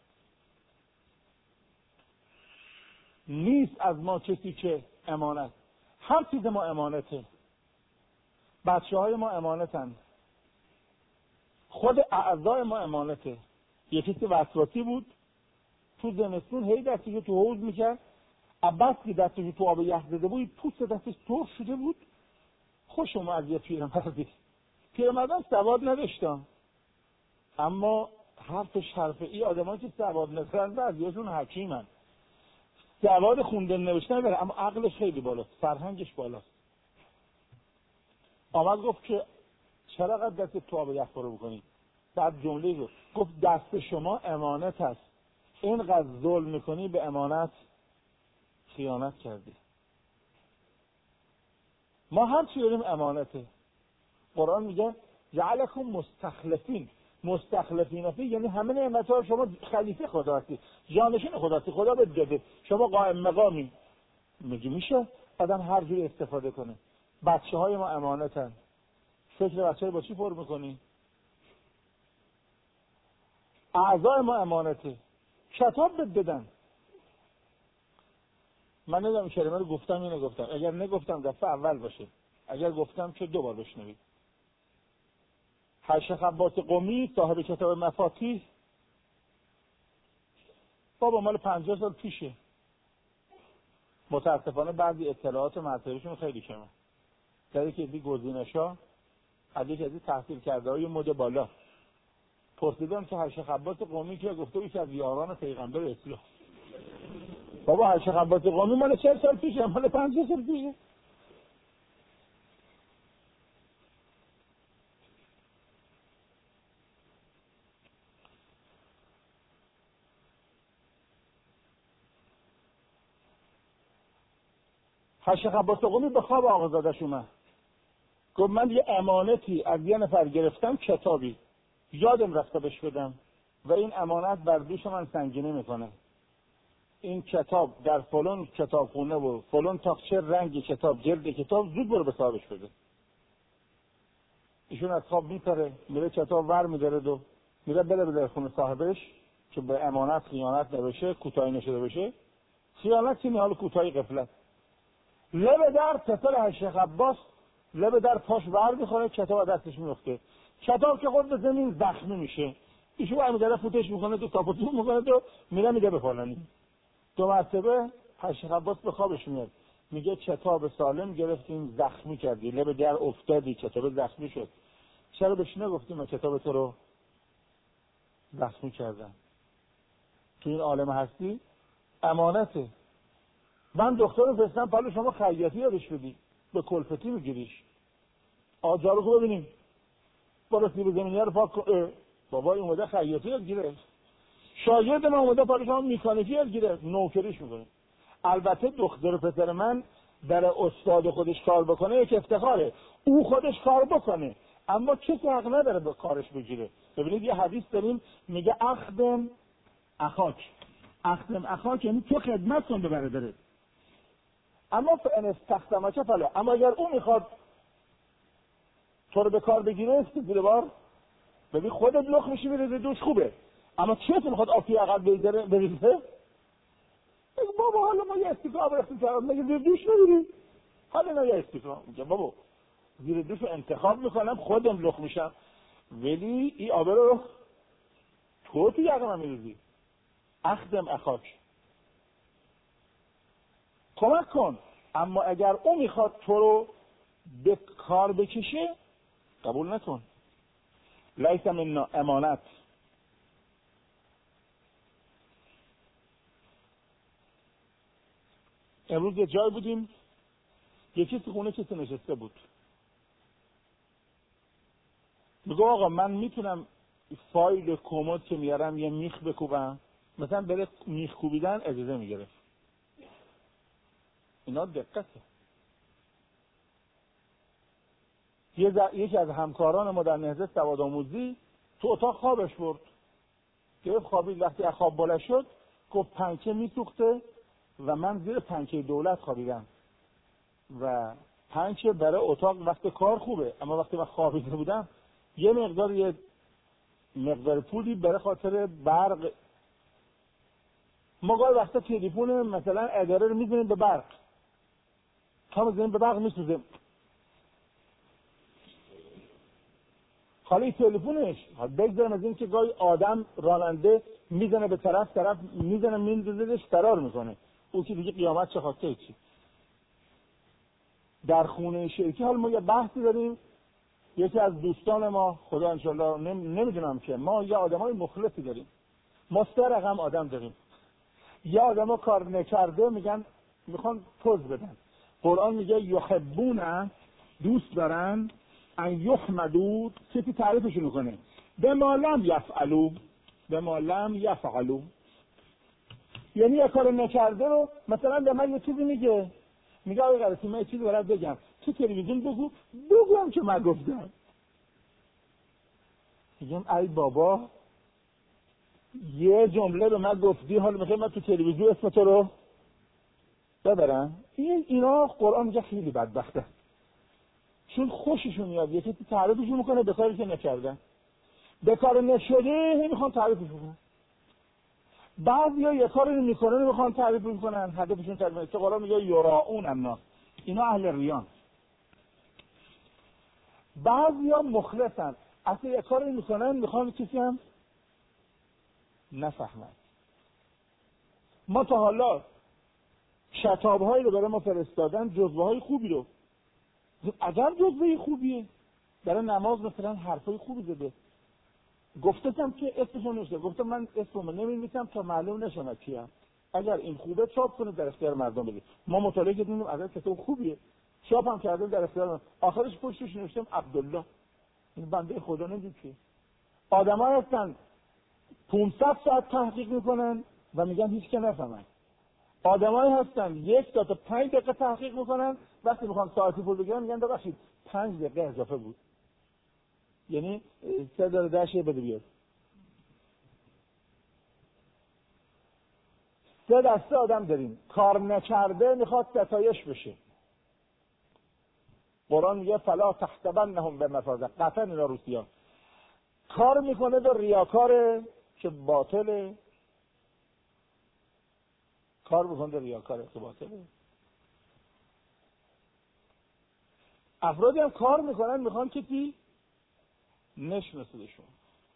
نیست از ما کسی که امانت. هر چیز ما امانته. بچه های ما امانتن، خود اعضای ما امانته. یکی که وسواسی بود تو زمستون هی دستشو تو حوض میکرد، عباس که دستشو تو آب یخ زده بود پوست دستش سرخ شده بود. خوش اومد از یه پیرمردی. پیرمردم سواد نداشتم اما حرفش حرفه. ای آدمایی که سواد ندارن بعضیاشون حکیمن، سواد خوندن نوشتن داره اما عقلش خیلی بالاست، فرهنگش بالاست. آمد گفت که چرا قد دست تو آب یخ فرو بکنی؟ بعد جمله گفت گفت دست شما امانت هست، اینقدر ظلم میکنی به امانت خیانت کردی. ما هر چی داریم امانته. قرآن میگه جعلکم مستخلفین. مستخلفین فی یعنی همه نعمت‌ها شما خلیفه خدا هستی، جانشین خدا هستی، خدا بهت داده، شما قائم مقامی. میگه میشه آدم هر جوری استفاده کنه. بچه های ما امانتن. فکر بچه های با چی پر میکنی؟ اعضای ما امانته. کتاب بهت بدن. من نمیدونم این کلمه رو گفتم یا نگفتم. اگر نگفتم دفعه اول باشه، اگر گفتم که دوبار بشنوید. شیخ عباس قمی صاحب کتاب مفاتیح، بابا مال پنجاه سال پیشه. متاسفانه بعضی اطلاعات مطلبشون خیلی کمه. در یکی از این گزینش‌ها از یکی از این تحصیل کرده های مد بالا پرسیدم که شیخ عباس قمی که گفته بود از یاران پیغمبر اسلام. بابا شیخ عباس قمی مال چهل سال پیشه، مال پنجاه سال پیشه. شیخ عباس قمی به خواب آقازادش اومد، گفت من یه امانتی از یه نفر گرفتم، کتابی یادم رفته بهش بدم و این امانت بر دوش من سنگینی میکنه. این کتاب در فلان کتابخونه و فلان تاقچه رنگ کتاب جلد کتاب، زود برو به صاحبش بده. ایشون از خواب میپره میره کتاب ور میداره و میره بله بده خونه صاحبش که به امانت خیانت نبشه، کوتاهی نشده بشه. خیانت چی؟ حال کوتاهی غفلت. لب در پسر شیخ عباس لب در پاش بر میخوره، کتاب دستش میفته، کتاب که خود به زمین زخمی میشه، ایشون برمیگرده فوتش میکنه تو تاپوتو میکنه تو میره میده به فلانی. دو مرتبه شیخ عباس به خوابش میاد، میگه کتاب سالم گرفتیم زخمی کردی، لب در افتادی، کتاب زخمی شد، چرا بهش نگفتیم کتاب تو رو زخمی کردن؟ تو این عالم هستی امانته. من دکتر رو فرستم پلو شما خیاطی یادش بدی، به کلفتی میگیریش. آجارو رو ببینیم، برو سیب زمینی رو پاک کن. بابای اومده خیاطی یاد گیره، شاگرد من اومده پلو شما میکانیکی یاد گیره، نوکریش میکنه. البته دختر پسر من در استاد خودش کار بکنه یک افتخاره، او خودش کار بکنه، اما کسی حق نداره به کارش بگیره. ببینید یه حدیث داریم میگه اخدم اخاک، اخدم اخاک یعنی تو خدمت کن به برادرت. اما فان استخدمک فلا، اما اگر او میخواد تو رو به کار بگیره زیر بار، ببین خودت لخ میشی میره دوش خوبه، اما چطور میخواد آفی عقب بریزه بریزه؟ بابا حالا ما یه استیکار برفتیم کردم مگه زیر دوش نمیریم؟ حالا نه یه استیکار میگه بابا زیر دوش رو انتخاب میکنم خودم لخ میشم، ولی این آبه رو تو تو یقم هم میریزی. اخدم اخاک، کمک کن. اما اگر او میخواد تو رو به کار بکشه قبول نکن. لیس من امانت. امروز یه جای بودیم، یکی تو خونه کسی نشسته بود، میگه آقا من میتونم فایل کمد که میارم یه میخ بکوبم؟ مثلا بره میخ کوبیدن اجازه میگرفت. اینا دقته. یه ز... یکی از همکاران ما در نهضت سوادآموزی تو اتاق خوابش برد، گرفت خوابید. وقتی از خواب بالا شد گفت پنکه میسوخته و من زیر پنکه دولت خوابیدم و پنکه برای اتاق وقت کار خوبه، اما وقتی من خوابیده بودم یه مقدار یه مقدار پولی برای خاطر برق. ما گاهی وقتا تلفن مثلا اداره رو میزنیم به برق، تا میزنیم به برق میسوزه. حالا تلفنش بگذارم از این که گاهی آدم راننده میزنه به طرف طرف میزنه میندازهش فرار میکنه، او که دیگه قیامت چه خواسته چی. در خونه شرکی حالا ما یه بحثی داریم، یکی از دوستان ما خدا انشالله نمیدونم که ما یه آدمای مخلصی داریم، ما سه رقم آدم داریم. یه آدم ها کار نکرده میگن میخوان پوز بدن. قرآن میگه یحبون، دوست دارن ان یحمدوا، کسی تعریفشون میکنه، به ما لم یفعلوا، به ما لم یفعلوا، یعنی یه کار نکرده رو مثلا به من یه چیزی میگه، میگه آقای قرسی من یه چیزی برات بگم، تو تلویزیون بگو، بگم که من گفتم. میگم ای بابا یه جمله به من گفتی، حالا میخوای من تو تلویزیون اسم تو رو ببرم؟ این اینا قرآن میگه خیلی بدبخته، چون خوششون میاد یکی تو تعریفشون میکنه به کاری که نکردن، به کار نشده میخوان تعریفش کنن. بعضیا یه کاری رو میکنن میخوان تعریف کنن، هدفشون تعریف. قرآن میگه یراؤون الناس، اینا اهل ریان. بعضیا مخلصن، اصلا یه کاری میکنن میخوان کسی هم نفهمن. ما تا حالا شتاب‌هایی رو برای ما فرستادن، جزوه‌های خوبی رو، عجب جزوه خوبیه، برای نماز مثلا حرفای خوبی زده. گفتم که اسمشون نوشته، گفتم من اسمم نمی‌نویسم تا معلوم نشه من کیم، اگر این خوبه چاپ کنید در اختیار مردم بدید. ما مطالعه کردیم اگر کتاب خوبیه چاپ هم کردیم در اختیار مردم. آخرش پشتش نوشتم عبدالله، این بنده خدا نمی‌دونه که آدم‌ها هستن پانصد ساعت تحقیق میکنن و میگن هیچ که نفهمن. آدمایی هستن یک تا تا پنج دقیقه تحقیق میکنن، وقتی میخوان ساعتی پول بگیرن میگن ببخشید پنج دقیقه اضافه بود، یعنی سه داره دشه بده بیاد. سه دسته آدم داریم، کار نکرده میخواد ستایش بشه. قرآن میگه فلا تحسبنهم بمفازه، قطعا اینا روسیان. کار میکنه و ریاکاره که باطله، کار میکنه ریاکاره که باطله. افرادی هم کار میکنن میخوان کسی نشناسدشون.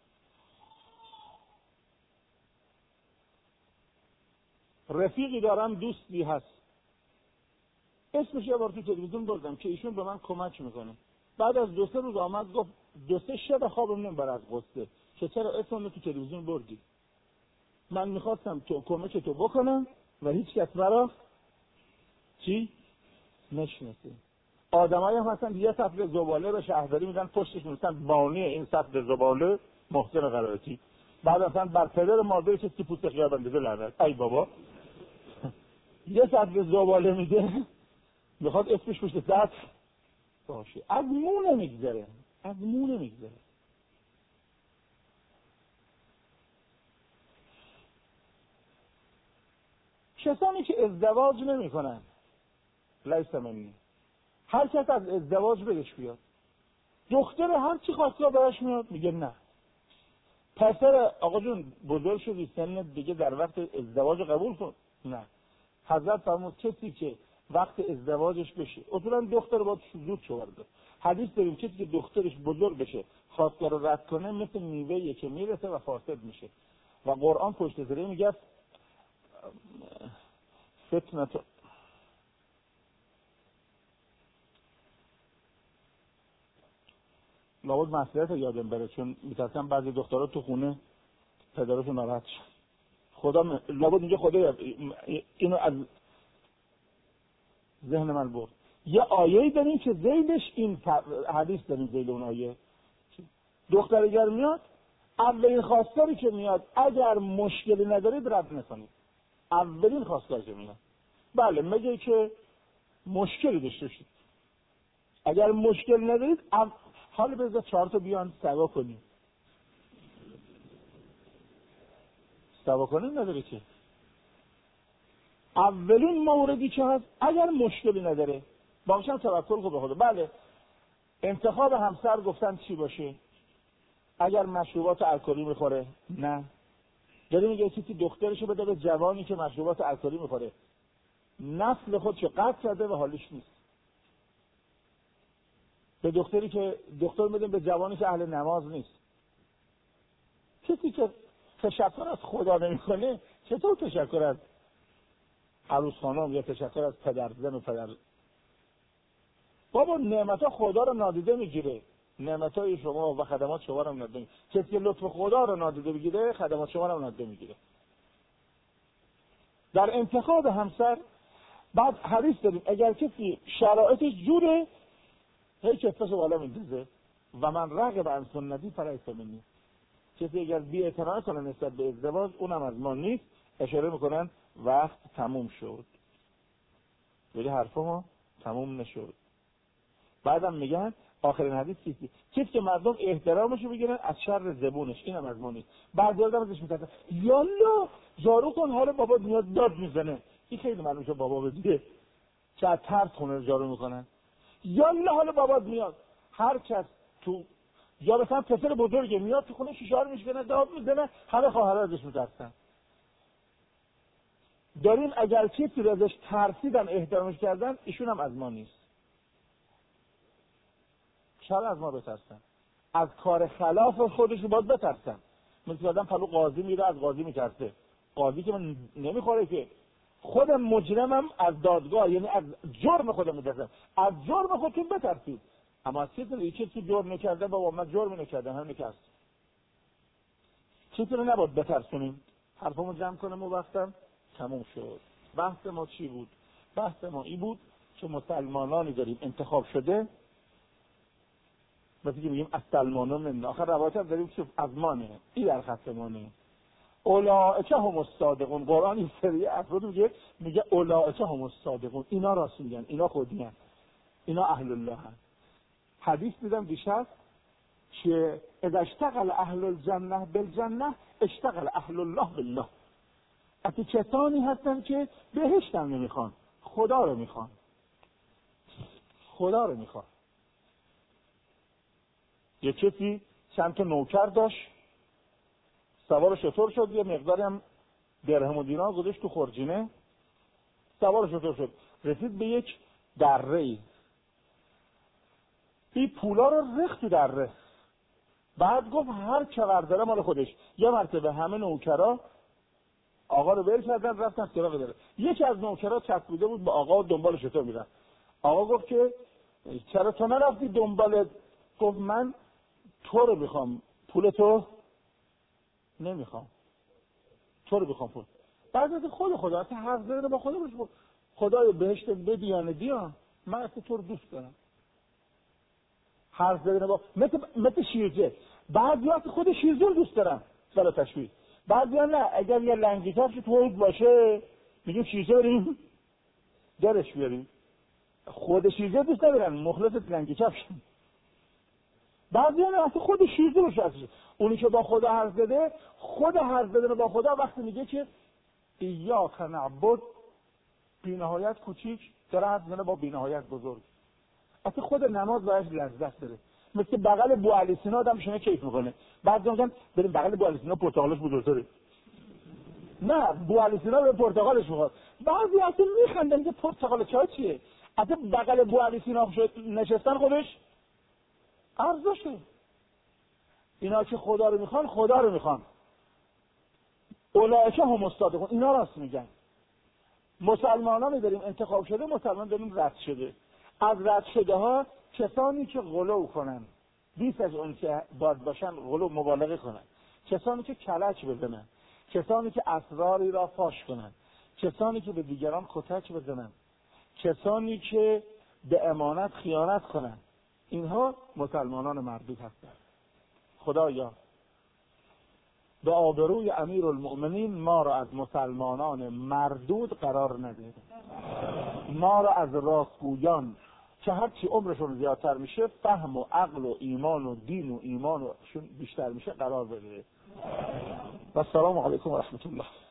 رفیقی دارم، دوستی هست، اسمش یه بار تو تلویزیون بردم که ایشون به من کمک میکنه. بعد از دو سه روز آمد گفت دو سه شب خوابم نمیبره از قصه که چرا اسمم تو تلویزیون بردی. من میخواستم تو کمک تو بکنم و هیچ کس مرا چی نشناسه. آدمایی هم هستن یه سطل زباله به شهرداری میدن، پشتش میگن بانی این سطل زباله محسن قرائتی. بعد اصلا بر پدر مادر کسی پوست خیار بندازه لعنت. ای بابا یه سطل زباله میده میخواد اسمش پشت سطل باشه. از مو نمیگذره، از مو نمیگذره. کسانی که ازدواج نمی کنن لیس منی، هر کس از ازدواج بدش بیاد. دختر هر چی خواسته براش میاد میگه نه. پسر آقا جون بزرگ شدی سن دیگه در وقت ازدواج قبول کن. نه. حضرت فرمود کسی که وقت ازدواجش بشه، اصولا دختر باید زود شوهر بده. حدیث داریم کسی که دخترش بزرگ بشه خواستگار رو رد کنه مثل میوه‌ای که میرسه و فاسد میشه. و قرآن پشت سر میگه فتنه تو لابد مسئولیت یادم بره، چون میترسم بعضی دخترها تو خونه پدرشون ناراحت شد. خدا م... لابد میگه خدا اینو از ذهن من برد. یه آیه‌ای داریم که ذیلش این حدیث داریم، ذیل اون آیه دختر اگر میاد اولین خواستاری که میاد اگر مشکلی ندارید رد نکنید. اولین خواستاری که میاد بله مگه که مشکلی داشته باشید. اگر مشکل ندارید او... حالا بذار چهار تا بیان سوا کنیم. سوا کنیم نداره که. اولین موردی که هست اگر مشکلی نداره باقیش توکل کن به خدا. بله انتخاب همسر گفتن چی باشه؟ اگر مشروبات الکلی میخوره نه. داره میگه کسی دخترشو بده به جوانی که مشروبات الکلی میخوره، نسل خودشو قطع کرده و حالش نیست. به دختری که دختر میدن به جوانی که اهل نماز نیست. کسی که تشکر از خدا نمیکنه چطور تشکر از عروس خانم یا تشکر از پدر زن و پدر؟ بابا نعمت ها خدا رو نادیده میگیره. نعمت های شما و خدمات شما رو نادیده میگیره. کسی که لطف خدا رو نادیده میگیره خدمات شما رو نادیده میگیره. در انتخاب همسر بعد حدیث داریم اگر کسی شرایطش جوره هی کفش بالا میندازه و من رغب عن سنتی فلیس منی. کسی اگر بی اعتنا کنه نسبت به ازدواج اونم از ما نیست. اشاره میکنن وقت تموم شد، ولی حرف ما تموم نشد. بعدم میگن آخرین حدیث چیزی کسی که مردم احترامشو بگیرن از شر زبونش، اینم از ما نیست. بعد یادم ازش میگن یالا جارو کن حالا بابا میاد داد میزنه. این خیلی معلومه که بابا بده چه ترس خونه جارو میکنن. یالا حالا بابات میاد. هر کس تو یا مثلا پسر بزرگه میاد تو خونه شیشه رو میشکنه داد میزنه، همه خواهرها ازش میترسن. داریم اگر کسی رو ازش ترسیدن احترامش کردن ایشون هم از ما نیست. چرا از ما بترسن؟ از کار خلاف خودش رو باید بترسن. مثل آدم پلو قاضی میره از قاضی میترسه. قاضی که من نمیخوره که. خود مجرمم از دادگاه یعنی از جرم خودم میترسم. از جرم خودتون بترسید. اما از کسی کسی جرم نکرده بابا من جرم نکردم هم نکرد. کسی رو نباید بترسونیم. حرفمو جمع کنم و وقتم تموم شد. بحث ما چی بود؟ بحث ما این بود که مسلمانانی داریم انتخاب شده مثل که میگیم از سلمانان من آخر روایت هم داریم که از مانه این در خط مانه اولئک هم الصادقون. قرآن این سری افراد میگه میگه اولئک هم الصادقون، اینا راست میگن، اینا خودی هست، اینا اهل الله هست. حدیث دیدم دیشب که اذا اشتغل اهل الجنه بالجنه اشتغل اهل الله بالله. اتی کسانی هستن که بهشت هم نمیخوان، خدا رو میخوان، خدا رو میخوان. یه کسی چند تا نوکر داشت، سوار شطور شد، یه مقداری هم درهم و دینار گذاشت تو خورجینه، سوار شطور شد، رسید به یک دره‌ای. این پولا رو ریخت تو دره. بعد گفت هر چقدر داره مال خودش. یه مرتبه همه نوکرا آقا رو ول کردن رفتن سراغ دره. یکی از نوکرا چسبیده بود به آقا و دنبالش تو میرفت. آقا گفت که چرا تو نرفتی دنبالت؟ گفت من تو رو میخوام، پول تو نمیخوام، تو رو میخوام پول. بعد از خود خدا اصلا حرف زدن با خدا باشه، خدای بهشت بدیانه دیا، من اصلا تو رو دوست دارم. حرف زدن با مثل مثل شیرجه. بعد یا خود شیرجه رو دوست دارم سال تشویق. بعد یا نه اگر یه لنگی کفش تو باشه میگیم شیرجه بریم درش بیاریم. خود شیرجه دوست ندارن، مخلص لنگی کفش. بعد یا نه اصلا خود شیرجه باشه. اونی که با خدا حرف زده، خود حرف زدن با خدا وقتی میگه که ایاک نعبد، بی‌نهایت کوچیک داره حرف زدن با بی‌نهایت بزرگ. اصلا خود نماز باید لذت داره. مثل بغل بو علی سینا آدم شونه کیف میکنه. بعد میگن بریم بغل بو علی سینا پرتقالش بزرگتره. نه، بو علی سینا به پرتقالش میخواد. بعضی اصلا میخندن که پرتقال چای چیه؟ اصلا بغل بو علی سینا نشستن خودش ارزشه. اینا که خدا رو میخوان خدا رو میخوان. اولئک هم الصادقون، اینا راست میگن. مسلمانانی داریم انتخاب شده، مسلمان داریم رد شده. از رد شده ها کسانی که غلو کنن، بیش از اون که باید باشن غلو مبالغه کنن، کسانی که کلک بزنن، کسانی که اسراری را فاش کنن، کسانی که به دیگران کتک بزنن، کسانی که به امانت خیانت کنن، اینها مسلمانان مردود هستند. خدایا به آبروی امیرالمؤمنین ما را از مسلمانان مردود قرار نده. ما را از راستگویان که هرچی عمرشون زیادتر میشه فهم و عقل و ایمان و دین و ایمانشون بیشتر میشه قرار بده. و السلام علیکم و رحمت الله.